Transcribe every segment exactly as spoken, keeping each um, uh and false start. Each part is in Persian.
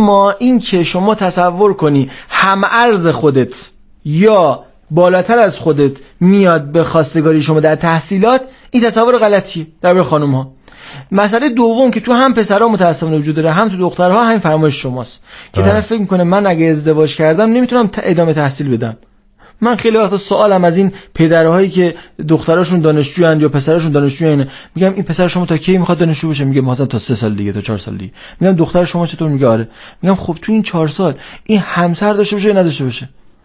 اما این که شما تصور کنی هم ارز خودت یا بالاتر از خودت میاد به خواستگاری شما در تحصیلات، این تصور غلطیه در برای خانم ها. مسئله دوم که تو هم پسرها متاسفانه وجود داره هم تو دخترها، همین فرمایش شماست که طرف فکر میکنه من اگه ازدواج کردم نمیتونم ادامه تحصیل بدم. من خیلی وقتا سوالم از این پدرهایی که دختراشون دانشجویند یا پسراشون دانشجوین، میگم این پسر شما تا کی میخواد دانشجو بشه؟ میگه مثلا تا سه سال دیگه، تا چهار سال دیگه. میگم دختر شما چطور؟ میگه آره. میگم خب تو این چهار سال این همسر داشته باشه یا نداشته باشه؟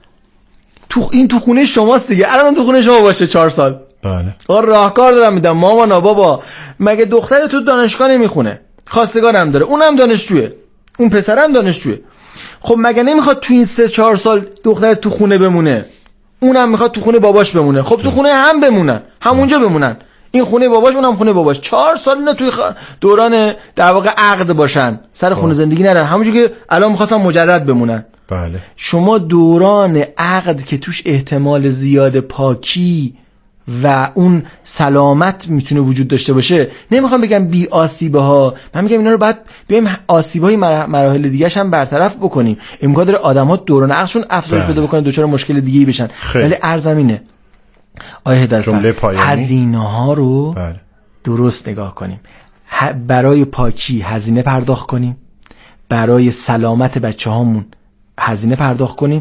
تو این تو خونه شماست دیگه. الان تو خونه شما باشه چهار سال. بله. آ راهکار دارم میدم مامان بابا. مگه دختر تو دانشگاه نمیخونه؟ خواستگارم داره، اونم دانشجوه، اون پسرم دانشجوه. خب مگه نمیخواد تو این سه چهار سال دختر تو خونه بمونه؟ اونم میخواد تو خونه باباش بمونه. خب تو خونه هم بمونن، همونجا بمونن. این خونه باباش، اونم خونه باباش. چهار سال اینا توی دوران در واقع عقد باشن، سر خونه زندگی نرن، همونجوری که الان می‌خواستن مجرد بمونن. بله. شما دوران عقد که توش احتمال زیاد پاکی و اون سلامت میتونه وجود داشته باشه، نمیخوام بگم بی آسیبه ها، من میگم اینا رو بعد بیایم آسیب‌های مراحل دیگه‌ش هم برطرف بکنیم. امکان داره آدم‌ها دوران عقدشون افزایش پیدا بکنن، دچار مشکل دیگه‌ای بشن. ولی ارزمینه آیه هدایت هزینه‌ها رو بله. درست نگاه کنیم. برای پاکی هزینه پرداخت کنیم، برای سلامت بچه‌هامون هزینه پرداخت کنیم،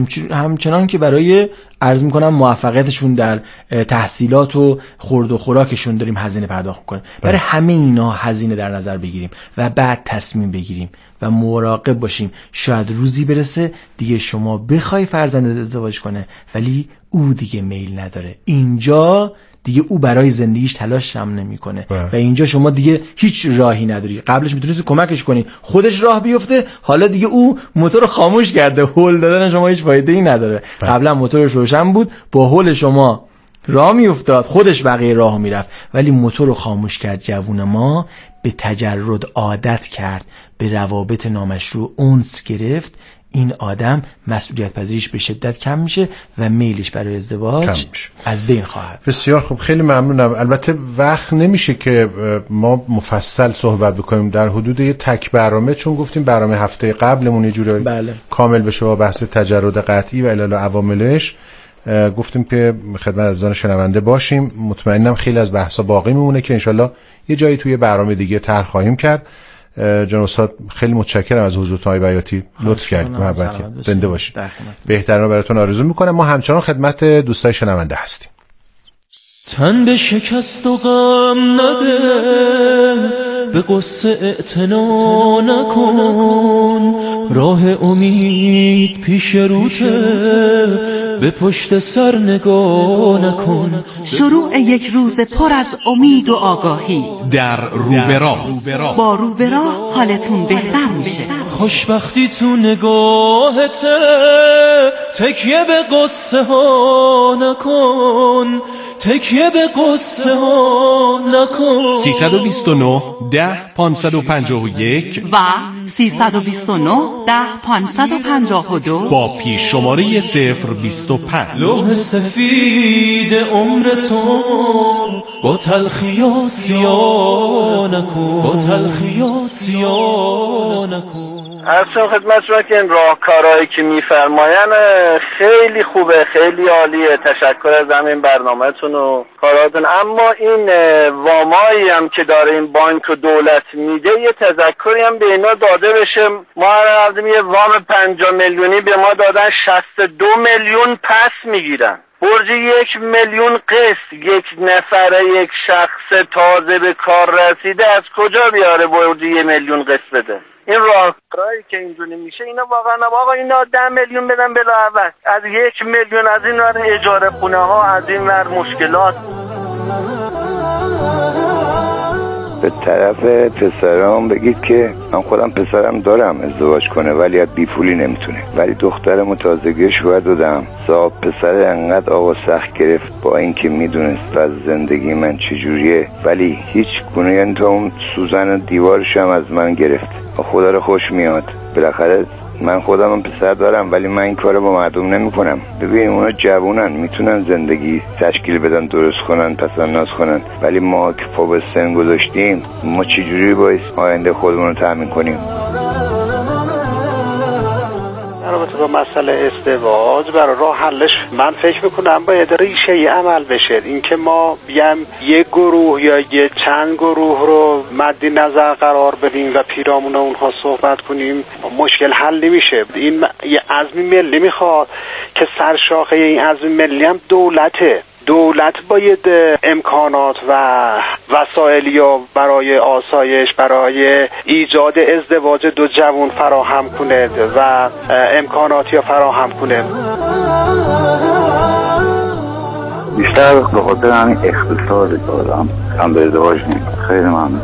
همچنان که برای عرض میکنم موفقیتشون در تحصیلات و خورد و خوراکشون داریم هزینه پرداخت کنیم. برای همه اینا هزینه در نظر بگیریم و بعد تصمیم بگیریم و مراقب باشیم. شاید روزی برسه دیگه شما بخوای فرزندت ازدواج کنه ولی او دیگه میل نداره، اینجا دیگه او برای زندگیش تلاش هم نمیکنه و اینجا شما دیگه هیچ راهی نداری. قبلش میتونستی کمکش کنی خودش راه بیفته، حالا دیگه او موتور رو خاموش کرده، هول دادن شما هیچ فایده ای نداره. قبلا موتورش روشن بود، با هول شما راه میافتاد، خودش بقیه راهو میرفت، ولی موتور رو خاموش کرد. جوون ما به تجرد عادت کرد، به روابط نامشروع انس گرفت. این آدم مسئولیت پذیریش به شدت کم میشه و میلش برای ازدواج از بین خواهد. بسیار خوب، خیلی ممنونم. البته وقت نمیشه که ما مفصل صحبت بکنیم در حدود یه تک برنامه، چون گفتیم برنامه هفته قبلمون یه جوری بله. کامل بشه با بحث تجرد قطعی و الی عواملش. گفتیم که خدمت عزیزان شنونده باشیم. مطمئنم خیلی از بحثا باقی میمونه که انشالله یه جایی توی برنامه دیگه طرح خواهیم کرد. جناب استاد خیلی متشکرم از حضورتون های بیاتی، لطف کردید، محبت کردید، زنده باشید. بهترین رو براتون آرزو میکنم. ما همچنان خدمت دوستای شنونده هستیم. تن به شکست و غم نده، به قصه اعتنا نکن، راه امید پیش روته، به پشت سر نگاه نکن. شروع یک روز پر از امید و آگاهی در روبرا. با روبرا حالتون بهتر میشه. خوشبختی تو نگاهته، تکیه به قصه ها نکن، تکیه به قصه ها نکن. سیصد و بیست و نه ده پانصد و پنجاه و یک و سیصد و بیست و نه ده پانصد و پنجاه و دو با پیش شماره صفر بیست و پنج. لوح سفید عمر تو با تلخی و سیاه نکن، با تلخی و سیاه نکن. اصلا خدمت شما که این راهکارهایی که میفرماین خیلی خوبه، خیلی عالیه، تشکر از همین برنامه‌تون و کاراتون. اما این وامایی هم که داره این بانک و دولت میده، یه تذکری هم به اینا داده بشه. ما رفتیم یه وام پنجاه میلیونی به ما دادن، شصت و دو میلیون پس میگیرن. برج یک میلیون قسط، یک نفره یک شخص تازه به کار رسیده از کجا بیاره برج یک میلیون قسط بده؟ این راهکارهایی که اینجوری میشه اینا واقعا آقا اینا ده میلیون بدن بلا اول، از یک میلیون از این ور اجاره خونه ها، از این ور مشکلات. به طرف پسرام بگید که من خودم پسرم دارم ازدواج کنه ولی از بی پولی نمیتونه، ولی دخترمو تازگی شوهر دادم. صاحب پسر انقدر آقا سخت گرفت با اینکه میدونست از زندگی من چجوریه، ولی هیچ گونه، یعنی تا اون سوزن دیوارش هم از من گرفت. خدا رو خوش میاد. بالاخره من خودم هم پسر دارم ولی من این کارو با مردم نمی کنم. ببین اونا جوونن، میتونن زندگی تشکیل بدن، درست کنن، پس انداز کنن، ولی ما که پا به سن گذاشتیم، ما چجوری باید آینده خودمون رو تأمین کنیم؟ با مسئله ازدواج، برای راه حلش من فکر میکنم باید ریشه عمل بشه. اینکه ما بیام یک گروه یا یک چند گروه رو مد نظر قرار بدیم و پیرامون اونها صحبت کنیم مشکل حل نمیشه. این یه عزم ملی میخواد که سرشاخه این عزم ملی هم دولته. دولت باید امکانات و وسایلی برای آسایش، برای ایجاد ازدواج دو جوان فراهم کنه و امکاناتی فراهم کنه. بیشتر به خاطر همین اقتصاد دارم هم به ازدواج نیم. خیلی ممنون.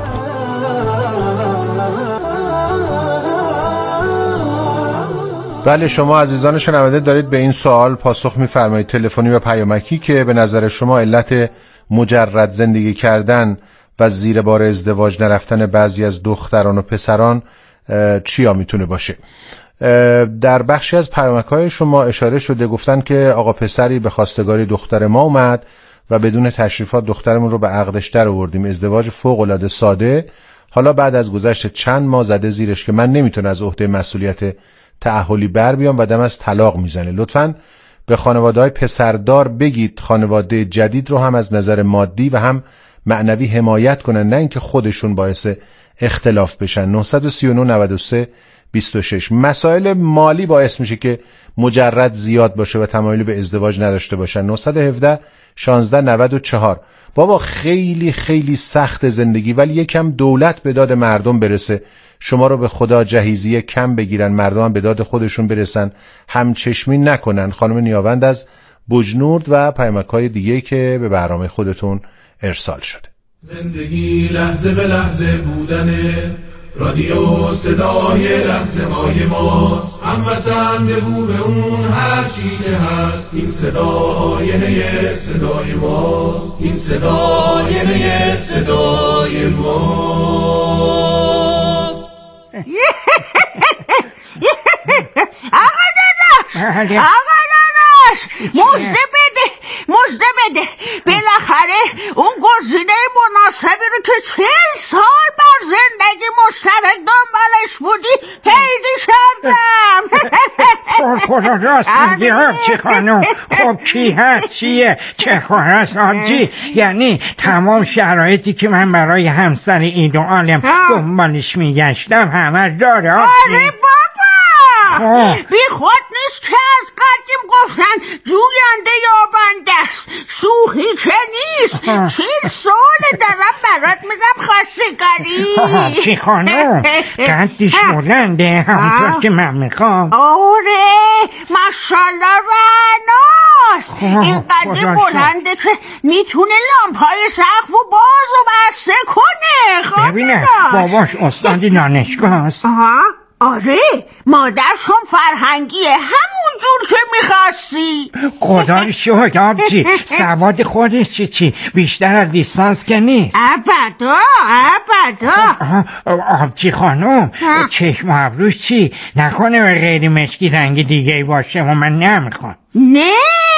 بله، شما عزیزان شنونده دارید به این سوال پاسخ می‌فرمایید تلفنی و پیامکی که به نظر شما علت مجرد زندگی کردن و زیر بار ازدواج نرفتن بعضی از دختران و پسران چیا میتونه باشه. در بخشی از پیامک‌های شما اشاره شده، گفتن که آقا پسری به خواستگاری دختر ما اومد و بدون تشریفات دخترمون رو به عقدش در آوردیم، ازدواج فوق‌العاده ساده، حالا بعد از گذشت چند ماه زده زیرش که من نمیتونم از عهده مسئولیت تأهلی بر بیام و دم از طلاق میزنه. لطفاً به خانواده‌های پسردار بگید خانواده جدید رو هم از نظر مادی و هم معنوی حمایت کنن، نه اینکه خودشون باعث اختلاف بشن. نه سه نه نه سه دو شش. مسائل مالی باعث میشه که مجرد زیاد باشه و تمایل به ازدواج نداشته باشن. نه یک هفت شانزده نود و چهار. بابا خیلی خیلی سخت زندگی، ولی یکم دولت به داد مردم برسه، شما رو به خدا جهیزیه کم بگیرن، مردم هم به داد خودشون برسن، همچشمی نکنن. خانم نیاوند از بجنورد و پیامک‌های دیگه که به برنامه خودتون ارسال شده. زندگی لحظه به لحظه بودنه، رادیو صدای لحظه های ماست، هموطن بگو به اون هر چی که هست، این صدا آینه صدای ماست، این صدا آینه صدای ماست. آقا داداش، آقا داداش، مژده بده، مژده بده، بالاخره اون گزینه مناسبی رو که چهل سال بر زندگی مشترک دنبالش بودی پیدا کردم. خدا راست میگی آبجی خانم. خب کی هست چیه چه خواهست آبجی؟ یعنی تمام شرایطی که من برای همسر این دو عالم دنبالش میگشتم همه داره آبجی؟ آره بابا، بی خود نیست که از قدیم گفتن جوینده یابنده است، شوخی که نیست. چیل سال دارم برات میگم خواستگاری. آبجی خانم قدش بلنده همونطور که من میخوام. آره ماشالله رعناست، این قدر بلنده که میتونه لامپای سقف و باز و بسته کنه. ببینه باباش استادی دانشگاه است. آره مادرشون فرهنگیه، همون جور که میخواستی. خدا رو شکر آبجی. سواد خودش چی چی بیشتر از لیسانس که نیست؟ ابدا ابدا. آبجی خانم چشم و ابروش چی؟ نکنه به غیر مشکی رنگ دیگه باشه و من نمیخوام. نه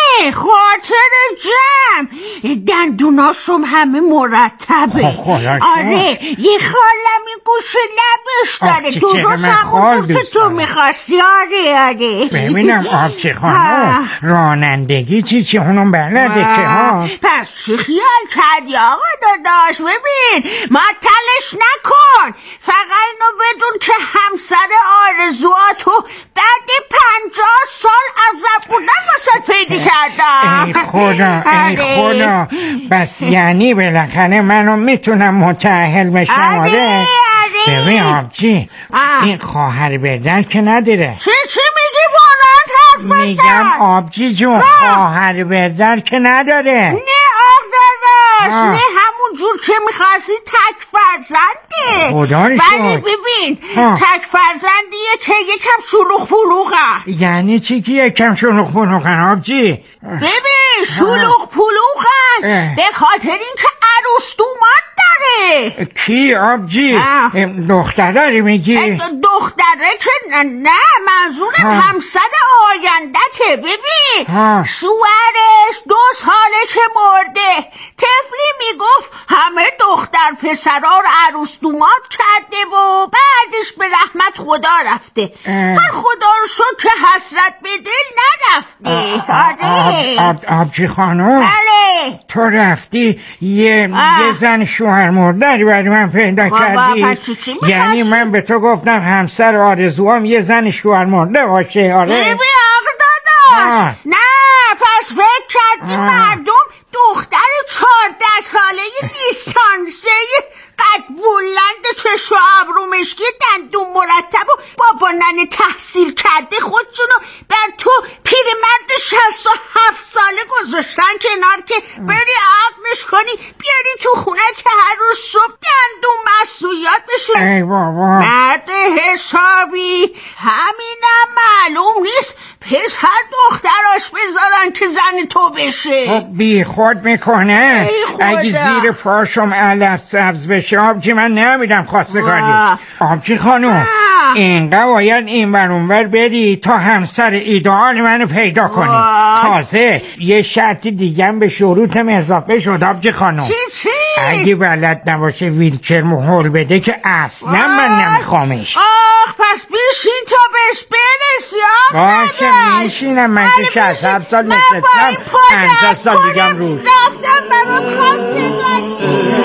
خاطر جمع، دندوناشم همه مرتبه. آره یه خالمی گوشه لبش داره، درست همونطور که تو میخواستی. آره آره. ببینم آبچه خانم رانندگی چی چی اونم بلده که ها؟ پس چی خیال کردی آقا داداش؟ ببین معطلش نکن، فقط اینو بدون که همسر آرزواتو بعد پنجاه سال عذب بودن واسه پیدا کردم. ای خدا ای خدا. بس یعنی بالاخره منو میتونم متأهل بشم؟ آره ببین آبجی این خواهر بدر که نداره. چی چی میگی بلند حرف بزن؟ میگم آبجی جون خواهر بدر که نداره. نه آق داداش، نه همون جور که میخواستی تک فرزنده. ولی ببین تک فرزندیه که یکم شلوغ پلوغه. یعنی چی که یکم شلوغ پلوغن آبجی؟ ببین شلوغ پلوغن به خاطر اینکه عروس دومات داره. کی آبجی؟ دختره داری میگی؟ دختره که نه منظورم همسر آیندته. ببین شوهرش دو ساله که مرده، طفلی میگفت همه دختر پسرها رو عروس دومات کرده و بعدش به رحمت خدا رفته. هر خدا رو شد که حسرت به دل نرفتی. آره آب آبجی خانم، بله تو رفتی یه یه زن شوهر مردری برای من پیدا کردی؟ یعنی من به تو گفتم همسر آرزوام یه زن شوهر مرده باشه؟ آره بیبی آقا داداش، نه پس فکر کردی مردم دختر چهارده ساله لیسانسه قد بلند چشم و ابرو مشکی دندون مرتب و بابا ننه تحصیل کرده خودشونو بر تو پیرمرد شصت و هفت ساله گذاشتن کنار که بری عقلش کنی بیاری تو خونه که هر روز صبح دندون مسئولیت بشه. ای بابا مرد حسابی. همینم معلوم نیست پسر دختراش بذارن که زن تو بشه. بی خود میکنه. اگه زیر پاشم علف سبز بشه آبجی من نمیدم خواستگاری. آبجی خانوم اینقدر باید این برونور بری تا همسر ایدئال منو پیدا کنی. تازه یه شرط دیگه به شروطم اضافه شد آبجی خانوم. چی چی؟ اگه بلد نباشه ویلچر محول بده که اصلا من نمیخوامش. آخ پس بیشین تا بهش برسی. باشه میشینم من که شصت هفت سال نشستم پنجاه سال دیگم روز رفتم برات خواستگاری.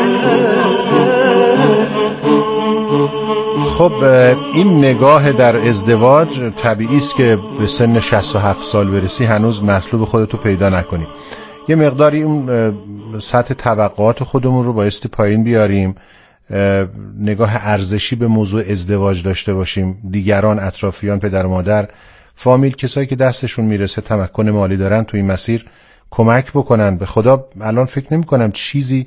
خب این نگاه در ازدواج طبیعی است که به سن شصت و هفت سال برسی هنوز مطلوب خودتو پیدا نکنی. یه مقداری اون سطح توقعات خودمون رو بایستی پایین بیاریم، نگاه ارزشی به موضوع ازدواج داشته باشیم. دیگران، اطرافیان، پدر و مادر، فامیل، کسایی که دستشون میرسه تمکن مالی دارن تو این مسیر کمک بکنن. به خدا الان فکر نمی کنم چیزی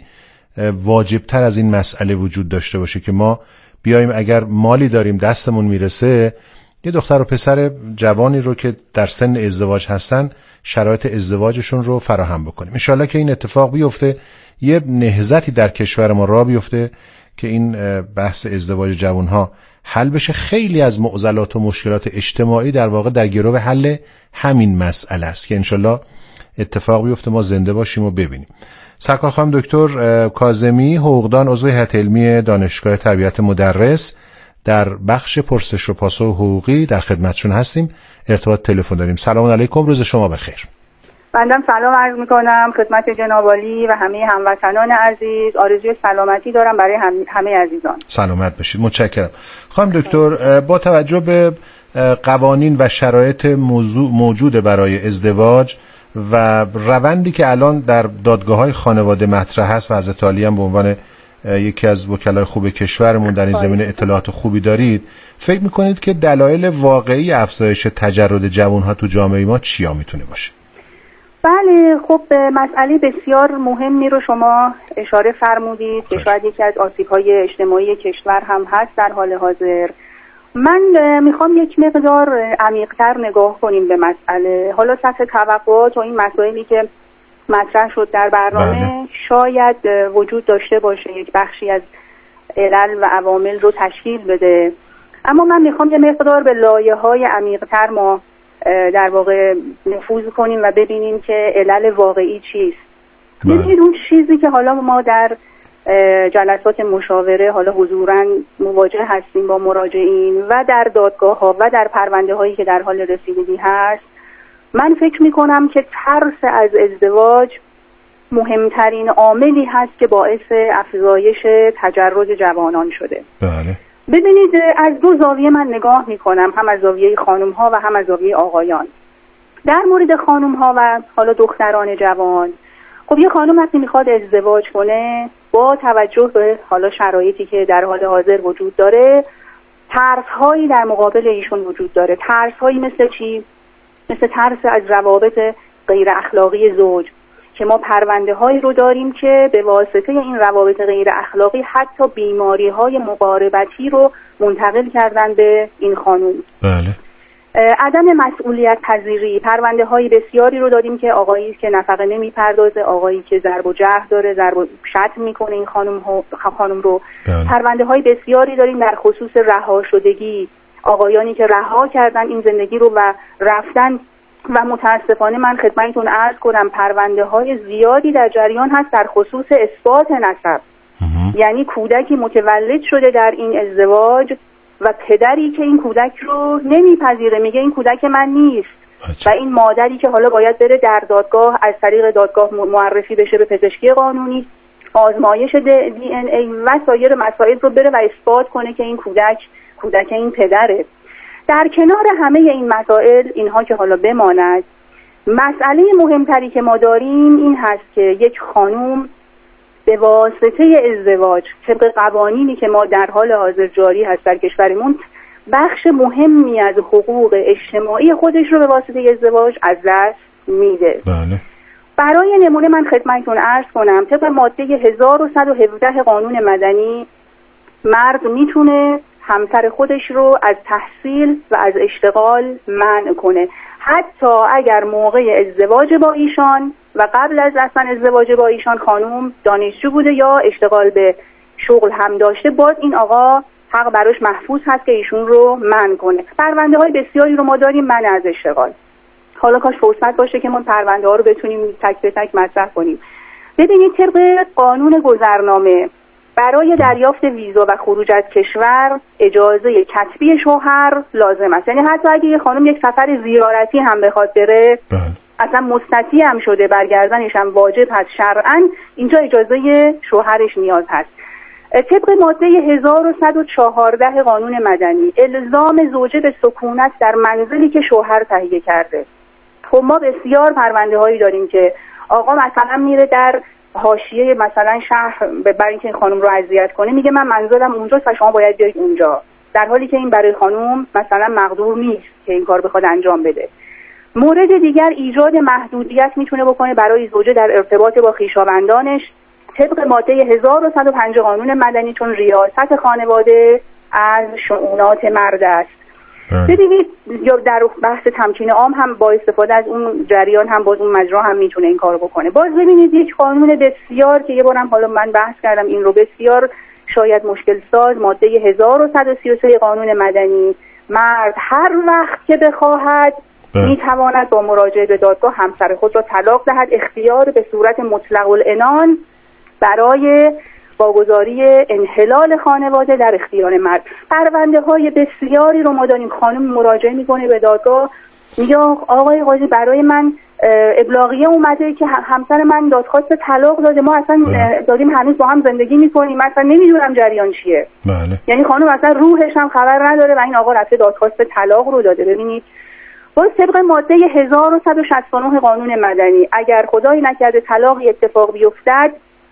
واجبتر از این مسئله وجود داشته باشه که ما بیایم اگر مالی داریم دستمون میرسه یه دختر و پسر جوانی رو که در سن ازدواج هستن شرایط ازدواجشون رو فراهم بکنیم. انشالله که این اتفاق بیفته، یه نهضتی در کشور ما راه بیفته که این بحث ازدواج جوانها حل بشه. خیلی از معضلات و مشکلات اجتماعی در واقع در گرو حل همین مسئله است که انشالله اتفاق بیفته، ما زنده باشیم و ببینیم. سرکار خانم دکتر کاظمی، حقوقدان، عضو هیئت علمی دانشگاه تربیت مدرس، در بخش پرسش و پاسخ حقوقی در خدمتشون هستیم. ارتباط تلفن داریم. سلام علیکم، روز شما بخیر. بندم سلام عرض میکنم خدمت جناب عالی و همه هموطنان عزیز. آرزوی سلامتی دارم برای هم... همه عزیزان. سلامت باشید. متشکرم. خانم دکتر، با توجه به قوانین و شرایط موضوع موجود برای ازدواج و روندی که الان در دادگاه‌های خانواده مطرح هست و حضرت عالی هم به عنوان یکی از وکلای خوب کشورمون در این زمینه اطلاعات خوبی دارید، فکر میکنید که دلایل واقعی افزایش تجرد جوانها تو جامعه ما چیا میتونه باشه؟ بله، خب مسئله بسیار مهمی رو شما اشاره فرمودید که شاید یکی از آسیب‌های اجتماعی کشور هم هست در حال حاضر. من میخوام یک مقدار عمیق‌تر نگاه کنیم به مسئله. حالا سطح توقعات و این مسائلی که مطرح شد در برنامه بله. شاید وجود داشته باشه یک بخشی از علل و عوامل رو تشکیل بده، اما من میخوام یه مقدار به لایه‌های عمیق‌تر ما در واقع نفوذ کنیم و ببینیم که علل واقعی چیست. ببینید اون چیزی که حالا ما در جلسات مشاوره حالا حضوراً مواجه هستیم با مراجعین و در دادگاه ها و در پرونده هایی که در حال رسیدگی هست، من فکر میکنم که ترس از ازدواج مهمترین عاملی هست که باعث افزایش تجرد جوانان شده. بله. ببینید از دو زاویه من نگاه میکنم، هم از زاویه خانم ها و هم از زاویه آقایان. در مورد خانم ها و حالا دختران جوان، خب یه خانم وقتی میخواد ازدواج کنه با توجه به حالا شرایطی که در حال حاضر وجود داره، ترس هایی در مقابل ایشون وجود داره. ترس هایی مثل چی؟ مثل ترس از روابط غیر اخلاقی زوج که ما پرونده هایی رو داریم که به واسطه این روابط غیر اخلاقی حتی بیماری های مقاربتی رو منتقل کردن به این خانم. بله. عدم مسئولیت پذیری، پرونده های بسیاری رو داریم که آقایی که نفقه نمی پردازه، آقایی که ضرب و جرح داره، ضرب و شتم میکنه این خانم, خانم رو. بله. پرونده های بسیاری داریم در خصوص رها شدگی، آقایانی که رها کردن این زندگی رو و رفتن و متاسفانه من خدمتتون عرض کنم پرونده های زیادی در جریان هست در خصوص اثبات نسب. یعنی کودکی متولد شده در این ازدواج و پدری که این کودک رو نمیپذیره، میگه این کودک من نیست و این مادری که حالا باید بره در دادگاه از طریق دادگاه معرفی بشه به پزشکی قانونی، آزمایش دی این ای و سایر مسائل رو بره و اثبات کنه که این کودک کودک این پدره. در کنار همه این مسائل، اینها که حالا بماند، مسئله مهمتری که ما داریم این هست که یک خانوم به واسطه ازدواج طبق قوانینی که ما در حال حاضر جاری هست در کشورمون بخش مهمی از حقوق اجتماعی خودش رو به واسطه ازدواج از دست میده. بله. برای نمونه من خدمتتون عرض کنم طبق ماده هزار و صد و هفده قانون مدنی مرد میتونه همسر خودش رو از تحصیل و از اشتغال منع کنه، حتی اگر موقع ازدواج با ایشان و قبل از اصلا ازدواج با ایشان خانوم دانشجو بوده یا اشتغال به شغل هم داشته، باز این آقا حق براش محفوظ هست که ایشون رو منع کنه. پرونده های بسیاری رو ما داریم منع از اشتغال. حالا کاش فرصت باشه که ما پرونده ها رو بتونیم تک به تک مطرح کنیم. ببینید طبق قانون گذرنامه برای دریافت ویزا و خروج از کشور اجازه کتبی شوهر لازم است. یعنی حتی اگه یه خانم یک سفر زیارتی هم بخواد بره، بله. اصلا مستطیع هم شده برگردنش هم واجب هست شرعاً، اینجا اجازه شوهرش نیاز هست. طبق ماده هزار و صد و چهارده قانون مدنی الزام زوجه به سکونت در منزلی که شوهر تهیه کرده. خب ما بسیار پرونده هایی داریم که آقا مثلا میره در حاشیه مثلا شهر برای اینکه این خانم رو اذیت کنه، میگه من منزلم اونجاست و شما باید بیاید اونجا، در حالی که این برای خانم مثلا مقدور نیست که این کار بخواد انجام بده. مورد دیگر ایجاد محدودیت میتونه بکنه برای زوجه در ارتباط با خویشاوندانش طبق ماده هزار و صد و پنج قانون مدنی، چون ریاست خانواده از شؤونات مرد است. ببینید یا در بحث تمکین عام هم با استفاده از اون جریان هم باز اون مجرا هم میتونه این کارو بکنه. باز ببینید یک قانون بسیار که یه بارم حالا من بحث کردم این رو، بسیار شاید مشکل ساز، ماده هزار و صد و سی و سه قانون مدنی، مرد هر وقت که بخواهد میتواند با مراجعه به دادگاه همسر خود را طلاق دهد، اختیار به صورت مطلق العنان برای واگذاری انحلال خانواده در اختیار مرد. پرونده های بسیاری رو ما داریم، خانم مراجعه میکنه به دادگاه، میگه آقای قاضی برای من ابلاغیه اومده که همسر من دادخواست طلاق داده، ما اصلا داریم هنوز با هم زندگی میکنیم، من اصلا نمیدونم جریان چیه. بله. یعنی خانم اصلا روحش هم خبر نداره و این آقا رفته دادخواست طلاق رو داده. ببینید باز طبق ماده هزار و صد و شصت و نه قانون مدنی اگر خدایی نکرده طلاقی اتفاق بیفتد،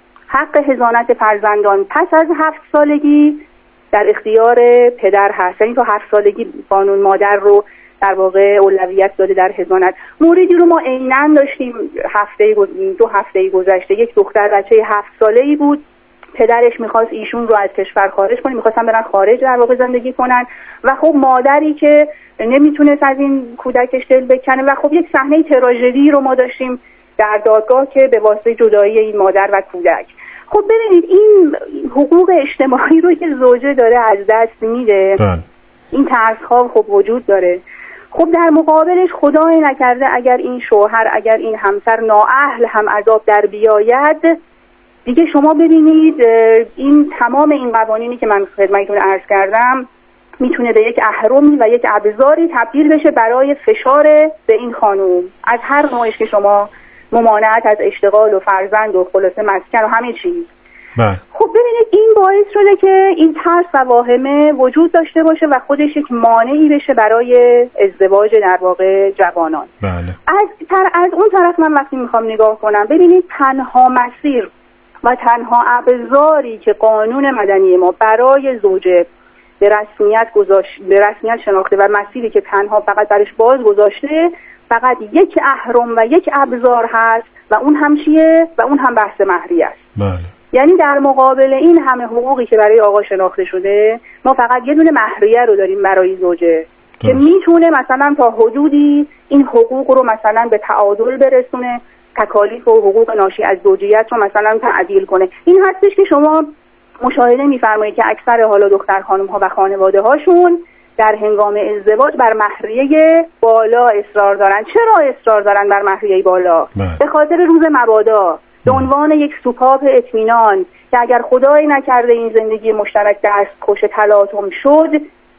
حق حضانت فرزندان پس از هفت سالگی در اختیار پدر هست. یعنی تا هفت سالگی قانون مادر رو در واقع اولویت داده در حضانت. موردی رو ما عیناً داشتیم هفته دو هفته گذشته، یک دختر بچه هفت ساله‌ای بود، پدرش میخواست ایشون رو از کشور خارج کنه، میخواستن برن خارج در واقع زندگی کنن و خب مادری که نمیتونست از این کودکش دل بکنه و خب یک صحنه تراژدی رو ما داشتیم در دادگاه که به واسطه جدایی این مادر و کودک. خب ببینید این حقوق اجتماعی رو که زوجه داره از دست میده، این ترس‌ها خب وجود داره. خب در مقابلش خدای نکرده اگر این شوهر اگر این همسر نااهل هم عذاب در بیاید، دیگه شما ببینید این تمام این قوانینی که من خدمتتون عرض کردم میتونه به یک اهرمی و یک ابزاری تبدیل بشه برای فشار به این خانوم از هر نوعش که شما ممانعت از اشتغال و فرزند و خلاصه مسکن و همه چیز. بله. خب ببینید این باعث شده که این ترس و واهمه وجود داشته باشه و خودش یک مانعی بشه برای ازدواج در واقع جوانان. بله. از تر از اون طرف من وقتی میخوام نگاه کنم، ببینید تنها مسیر و تنها ابزاری که قانون مدنی ما برای زوجه به رسمیت گذاشت به رسمیت شناخته و مسیری که تنها فقط برش باز گذاشته فقط یک اهرم و یک ابزار هست و اون هم چیه؟ و اون هم بحث مهریه است. بله. یعنی در مقابل این همه حقوقی که برای آقا شناخته شده، ما فقط یه دونه مهریه رو داریم برای زوجه که میتونه مثلا تا حدودی این حقوق رو مثلا به تعادل برسونه، تکالیف و حقوق ناشی از زوجیت رو مثلا تعدیل کنه. این هستش که شما مشاهده می‌فرمایید که اکثر حالا دختر خانم‌ها و خانواده هاشون در هنگام ازدواج بر مهریه بالا اصرار دارن. چرا اصرار دارن بر مهریه بالا؟ به خاطر روز مبادا، به عنوان یک سوپاپ اطمینان که اگر خدایی نکرده این زندگی مشترک دست خوش تلاطم شد،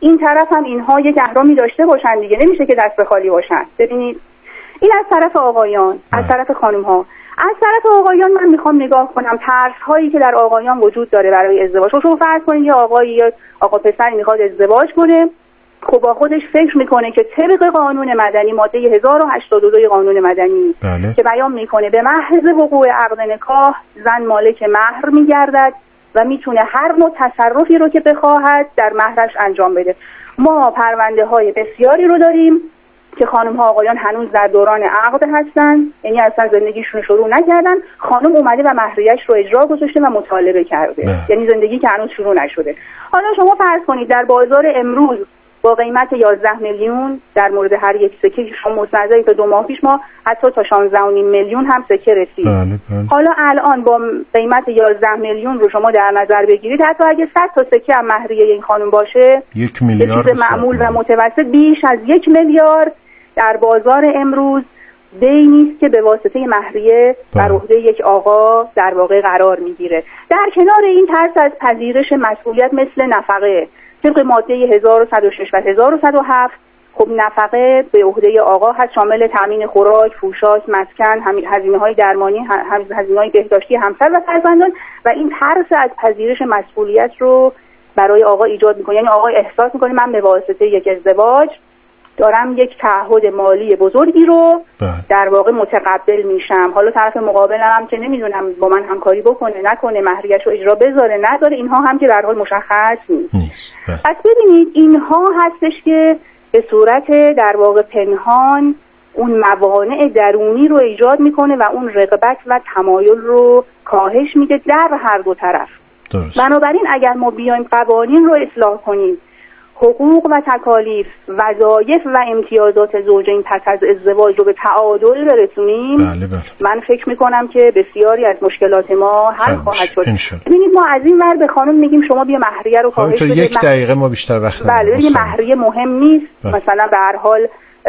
این طرف هم اینها یک اهرامی داشته باشن دیگه، نمیشه که دست خالی باشن. ببینید این از طرف آقایان، از طرف خانم ها. از طرف آقایان من میخوام نگاه کنم ترس هایی که در آقایان وجود داره برای ازدواج. شما فرض کنید یه آقایی یا آقا پسری میخواد ازدواج کنه، خب با خودش فکر میکنه که طبق قانون مدنی ماده هزار و هشتاد و دو قانون مدنی بله. که بیان میکنه به محض وقوع عقد نکاح زن مالک مهر میگردد و میتونه هر نوع تصرفی رو که بخواهد در مهرش انجام بده. ما پرونده های بسیاری رو داریم که خانم ها آقایان هنوز در دوران عقد هستن، یعنی اصلا زندگیشون شروع نکردن، خانم اومده و مهریه‌اش رو اجرا گذاشته و مطالبه کرده نه. یعنی زندگی که هنوز شروع نشده. حالا شما فرض کنید در بازار امروز با قیمت یازده میلیون در مورد هر یک سکه که شما مستحضرید تا دو ماه پیش ما حتی تا شانزده و نیم میلیون هم سکه رسید. بله بله. حالا الان با قیمت یازده میلیون رو شما در نظر بگیرید، حتی اگه صد تا سکه هم مهریه این خانم باشه، یک میلیارد چیز معمول و متوسط بیش از یک میلیارد در بازار امروز دینی است که به واسطه مهریه بر عهده یک آقا در واقع قرار میگیره. در کنار این ترس از پذیرش مسئولیت مثل نفقه طبق ماده هزار و صد و شش و هزار و صد و هفت، خب نفقه به عهده آقا هست، شامل تامین خوراک، پوشاک، مسکن، هزینه‌های درمانی، هزینه‌های بهداشتی همسر و فرزندان، و این ترس از پذیرش مسئولیت رو برای آقا ایجاد میکنه. یعنی آقا احساس میکنه من به واسطه یک ازدواج دارم یک تعهد مالی بزرگی رو در واقع متقبل میشم. حالا طرف مقابلم هم که نمیدونم با من همکاری بکنه نکنه، مهریه‌اش رو اجرا بذاره نداره، اینها هم که در حال مشخص نیست. پس ببینید اینها هستش که به صورت در واقع پنهان اون موانع درونی رو ایجاد میکنه و اون رغبت و تمایل رو کاهش میده در هر دو طرف. درست. بنابراین اگر ما بیایم قوانین رو اصلاح کنیم، حقوق و تکالیف، وظایف و امتیازات زوجین پس از ازدواج رو به تعادل برسونیم، بله بله. من فکر میکنم که بسیاری از مشکلات ما حل خواهد شد. ببینید ما از این ور به خانم میگیم شما بیا مهریه رو کاهش بده. یک دقیقه ما بیشتر وقت نداریم. بله، مهریه مهم نیست، بله. مثلا به هر حال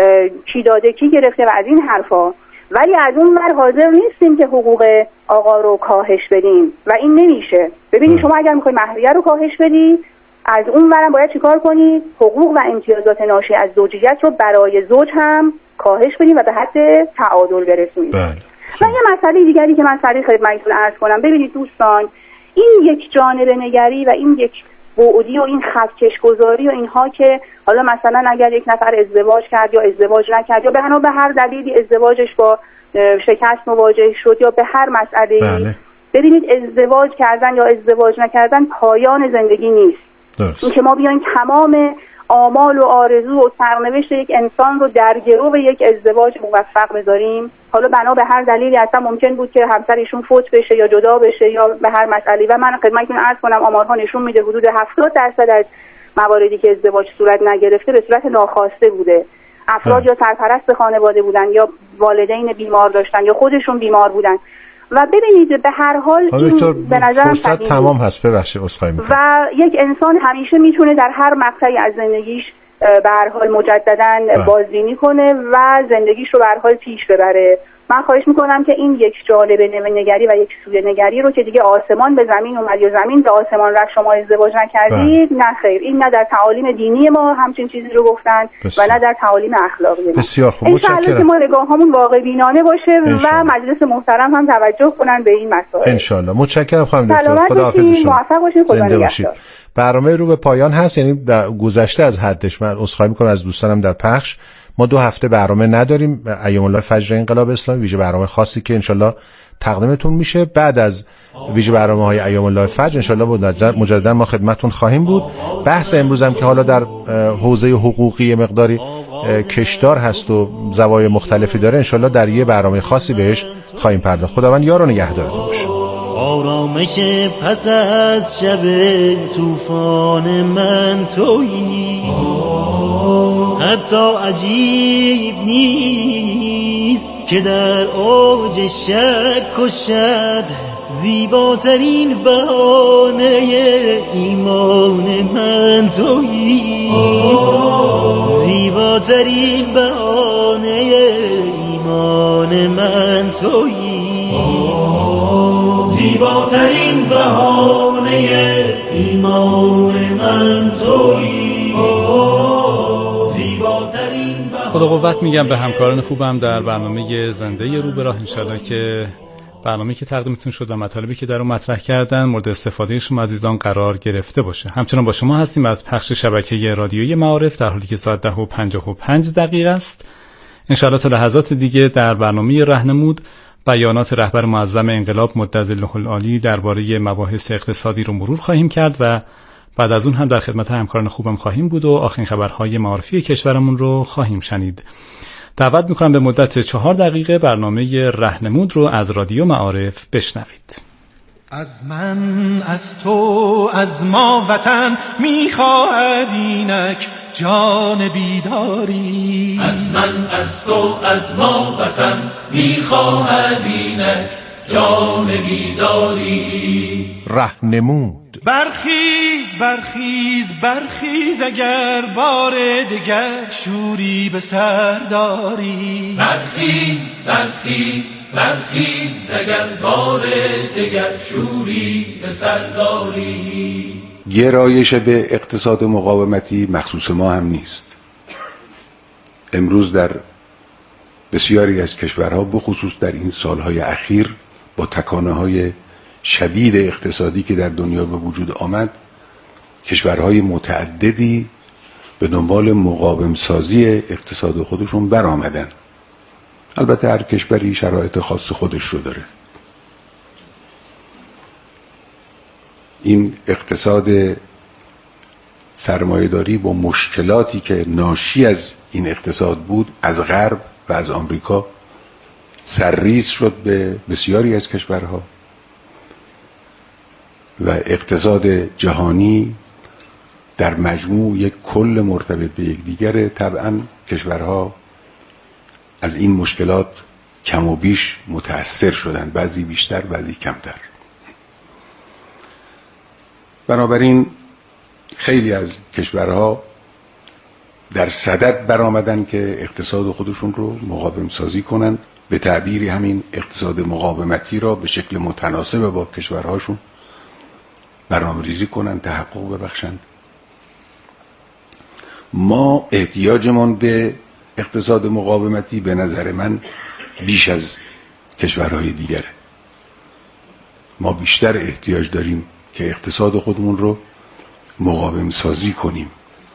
کی داده کی گرفته و از این حرفا، ولی از اون ور حاضر نیستیم که حقوق آقا رو کاهش بدیم و این نمیشه. ببینید شما اگر میخواید مهریه رو کاهش بدی، از اون ورم باید چیکار کنید؟ حقوق و امتیازات ناشی از زوجیت رو برای زوج هم کاهش بدیم و به حد تعادل برسونیم. بله. و یه مسئله دیگری که من سریع خدمتتون عرض کنم، ببینید دوستان، این یک جانبه نگری و این یک بعدی و این خطکش گذاری و اینها که حالا مثلا اگر یک نفر ازدواج کرد یا ازدواج نکرد یا به بنا به هر دلیلی ازدواجش با شکست مواجه شد یا به هر مسئله، بله. ببینید ازدواج کردن یا ازدواج نکردن پایان زندگی نیست. این که ما بیایم تمام آمال و آرزو و سرنوشت یک انسان رو در گرو یک ازدواج موفق بذاریم. حالا بنا به هر دلیلی اصلا ممکن بود که همسرشون فوت بشه یا جدا بشه یا به هر مسئله، و من خدمتتون عرض کنم آمارها نشون میده حدود هفتاد درصد از مواردی که ازدواج صورت نگرفته به صورت ناخواسته بوده. افراد یا سرپرست خانواده بودن یا والدین بیمار داشتن یا خودشون بیمار بودن. و ببینید به هر حال این به نظرم فرصت تمام هست، ببخشید عذرخواهی میکنم. و یک انسان همیشه میتونه در هر مقطعی از زندگیش به هر حال مجددا بازبینی کنه و زندگیش رو به هر حال پیش ببره. من خواهش میکنم که این یک جانبه نگری و یک سویه نگری رو که دیگه آسمان به زمین اومد یا زمین به آسمان رفت شما ازدواج نکردید، نه خیر، این نه در تعالیم دینی ما همچین چیزی رو گفتن بسیار. و نه در تعالیم اخلاقی ما. بسیار خوب، متشکرم. که ما نگاهامون واقع بینانه باشه و مجلس محترم هم توجه کنن به این مسائل. ان شاء الله. متشکرم خانم دکتر. خداحافظ شما. موفق باشید. خدا نگهدار. برنامه رو به پایان هست، یعنی در گذشته از حدش. من عذرخواهی میکنم از دوستانم در پخش. ما دو هفته برنامه نداریم، ایام الله فجر انقلاب اسلامی، ویژه برنامه خاصی که انشالله تقدیمتون میشه بعد از ویژه برنامه های ایام الله فجر. انشالله مجددا ما خدمتتون خواهیم بود. بحث امروز هم که حالا در حوزه حقوقی مقداری کشدار هست و زوایای مختلفی داره، انشالله در یه برنامه خاصی بهش خواهیم پرداخت. خداوند یار و نگهدارتون باشه. آرامش پس از شب طوفان من تویی، حتی عجیب نیست که در اوج شک و شد زیباترین بهانه ایمان من تویی، زیباترین بهانه ایمان من تویی، زیباترین بهانه ایمان من تویی. خدا قوت میگم به همکاران خوبم در برنامه زنده رو به راه. انشالله که برنامه‌ای که تقدیمتون شد و مطالبی که در اون مطرح کردن مورد استفاده شما عزیزان قرار گرفته باشه. همچنان با شما هستیم از پخش شبکه رادیویی معارف در حالی که ساعت ده و پنجاه و پنج دقیقه است. انشالله تا لحظات دیگه در برنامه راهنمود بیانات رهبر معظم انقلاب مدظله العالی درباره مباحث اقتصادی رو مرور خواهیم کرد و بعد از اون هم در خدمت همکاران خوبم خواهیم بود و آخرین خبرهای معارفی کشورمون رو خواهیم شنید. دعوت میکنم به مدت چهار دقیقه برنامه راهنمود رو از رادیو معارف بشنوید. از من، از تو، از ما وطن میخواهد اینک جان بیداری. از من، از تو، از ما وطن میخواهد اینک جان بیداری. راهنمود. برخیز برخیز برخیز اگر بار دگر شوری به سر داری. برخیز برخیز برخیز اگر بار دگر شوری به سر داری. گرایش به اقتصاد مقاومتی مخصوص ما هم نیست. امروز در بسیاری از کشورها بخصوص در این سالهای اخیر با تکانه‌های شدید اقتصادی که در دنیا به وجود آمد، کشورهای متعددی به دنبال مقاوم سازی اقتصاد خودشون برآمدن. البته هر کشوری شرایط خاص خودش رو داره. این اقتصاد سرمایه‌داری با مشکلاتی که ناشی از این اقتصاد بود از غرب و از آمریکا سرریز شد به بسیاری از کشورها و اقتصاد جهانی در مجموع یک کل مرتبط به یک دیگره. طبعا کشورها از این مشکلات کم و بیش متأثر شدن، بعضی بیشتر بعضی کمتر. بنابراین خیلی از کشورها در صدد برآمدن که اقتصاد خودشون رو مقاوم سازی کنن، به تعبیری همین اقتصاد مقاومتی را به شکل متناسب با کشورهاشون برنامه‌ریزی کنن، تحقق ببخشند. ما احتیاجمون به اقتصاد مقاومتی به نظر من بیش از کشورهای دیگره. ما بیشتر احتیاج داریم که اقتصاد خودمون رو مقاوم سازی کنیم.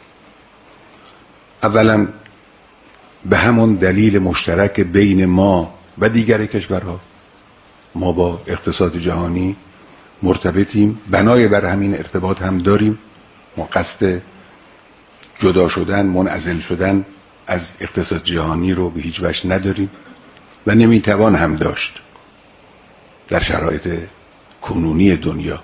اولا به همون دلیل مشترک بین ما و دیگر کشورها، ما با اقتصاد جهانی مرتبطیم، بنای بر همین ارتباط هم داریم. ما قصد جدا شدن، منعزل شدن از اقتصاد جهانی رو به هیچ وجه نداریم و نمیتوان هم داشت در شرایط کنونی دنیا.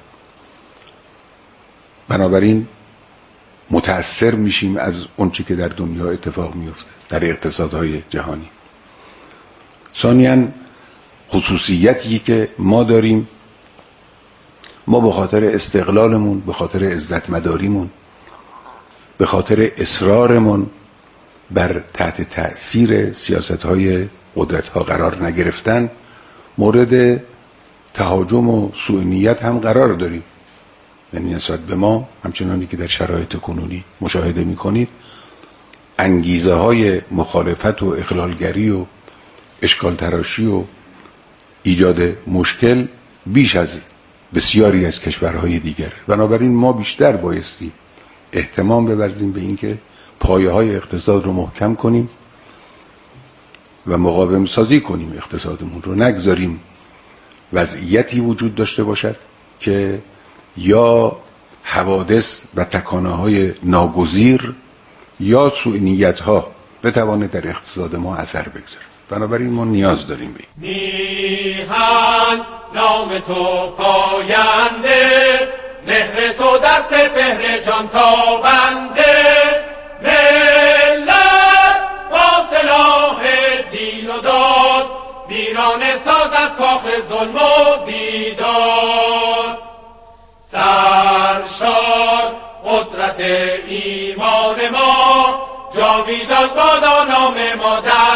بنابراین متأثر میشیم از اون چی که در دنیا اتفاق میفته در اقتصادهای جهانی. ثانیاً خصوصیتی که ما داریم، ما به خاطر استقلالمون، به خاطر عزتمداریمون، به خاطر اصرارمون بر تحت تأثیر سیاست‌های قدرت‌ها قرار نگرفتن، مورد تهاجم و سوء نیت هم قرار داریم. یعنی نسبت به ما، همچنانی که در شرایط کنونی مشاهده می‌کنید، انگیزه های مخالفت و اخلالگری و اشکال تراشی و ایجاد مشکل بیش از بسیاری از کشورهای دیگر. بنابراین ما بیشتر بایستی اهتمام بورزیم به اینکه پایه های اقتصاد رو محکم کنیم و مقاوم سازی کنیم اقتصادمون رو. نگذاریم وضعیتی وجود داشته باشد که یا حوادث و تکانه های ناگزیر یا سوء نیت ها بتوانه در اقتصاد ما اثر بگذاره. بنابراین ما نیاز داریم به میهن نام تو پاینده، مهر تو در سپهر جان تابنده، ملت با سلاح دین و داد ویرانه سازد کاخ ظلم و بیداد. سرشار قدرت ایمان ما، جاویدان بادا نام ما در